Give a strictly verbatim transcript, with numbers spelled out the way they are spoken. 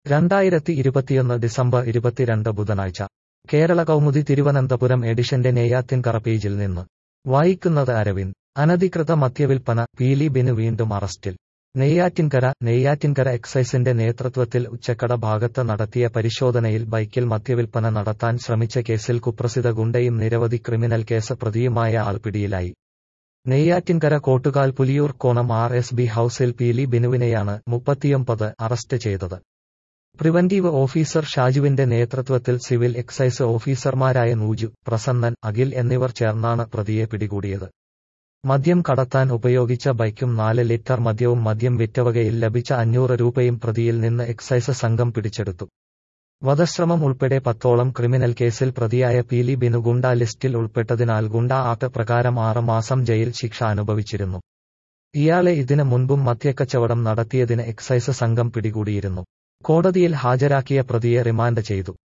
രണ്ടായിരത്തി ഇരുപത്തിയൊന്ന് ഡിസംബർ ഇരുപത്തിരണ്ട് ബുധനാഴ്ച കേരള കൗമുദി തിരുവനന്തപുരം എഡിഷന്റെ നെയ്യാറ്റിൻകര പേജിൽ നിന്ന് വായിക്കുന്നത് അരവിന്ദ്. അനധികൃത മദ്യവിൽപ്പന, പീലി ബിനു വീണ്ടും അറസ്റ്റിൽ. നെയ്യാറ്റിൻകര നെയ്യാറ്റിൻകര എക്സൈസിന്റെ നേതൃത്വത്തിൽ ഉച്ചക്കട ഭാഗത്ത് നടത്തിയ പരിശോധനയിൽ ബൈക്കിൽ മദ്യവിൽപ്പന നടത്താൻ ശ്രമിച്ച കേസിൽ കുപ്രസിദ്ധ ഗുണ്ടയും നിരവധി ക്രിമിനൽ കേസ് പ്രതിയുമായ ആൾ പിടിയിലായി. നെയ്യാറ്റിൻകര കോട്ടുകാൽ പുലിയൂർ കോണം ആർ എസ് ബി ഹൌസിൽ പീലി ബിനുവിനെയാണ് മുപ്പത്തിയൊമ്പത് അറസ്റ്റ് ചെയ്തത്. പ്രിവന്റീവ് ഓഫീസർ ഷാജുവിന്റെ നേതൃത്വത്തിൽ സിവിൽ എക്സൈസ് ഓഫീസർമാരായ നൂജു, പ്രസന്നൻ, അഖിൽ എന്നിവർ ചേർന്നാണ് പ്രതിയെ പിടികൂടിയത്. മദ്യം കടത്താൻ ഉപയോഗിച്ച ബൈക്കും നാല് ലിറ്റർ മദ്യവും മദ്യം വിറ്റവകയിൽ ലഭിച്ച അഞ്ഞൂറ് രൂപയും പ്രതിയിൽ നിന്ന് എക്സൈസ് സംഘം പിടിച്ചെടുത്തു. വധശ്രമം ഉൾപ്പെടെ പത്തോളം ക്രിമിനൽ കേസിൽ പ്രതിയായ പീലി ബിനു ഗുണ്ടാ ലിസ്റ്റിൽ ഉൾപ്പെട്ടതിനാൽ ഗുണ്ടാ ആക്ട് പ്രകാരം ആറ് മാസം ജയിൽ ശിക്ഷ അനുഭവിച്ചിരുന്നു. ഇയാളെ ഇതിന് മുൻപും മദ്യക്കച്ചവടം നടത്തിയതിന് എക്സൈസ് സംഘം പിടികൂടിയിരുന്നു. കോടതിയിൽ ഹാജരാക്കിയ പ്രതിയെ റിമാൻഡ് ചെയ്തു.